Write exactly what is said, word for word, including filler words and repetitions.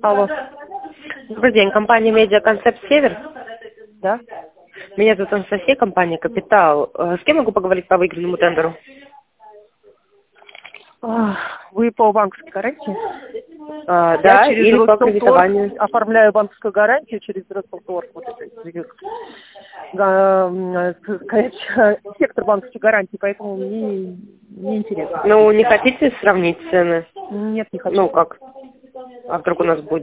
Алло. Добрый день, компания «Медиаконцепт Север». Да? Меня зовут Анастасия, компания «Капитал». Э, С кем могу поговорить по выигранному тендеру? А, Вы по банковской гарантии? А, Я да, через или по Ростелторг кредитованию. оформляю банковскую гарантию через Ростелторг. Вот это, га- конечно, сектор банковской гарантии, поэтому мне не интересно. Ну, не хотите сравнить цены? Нет, не хочу. Ну, как? А вдруг у нас будет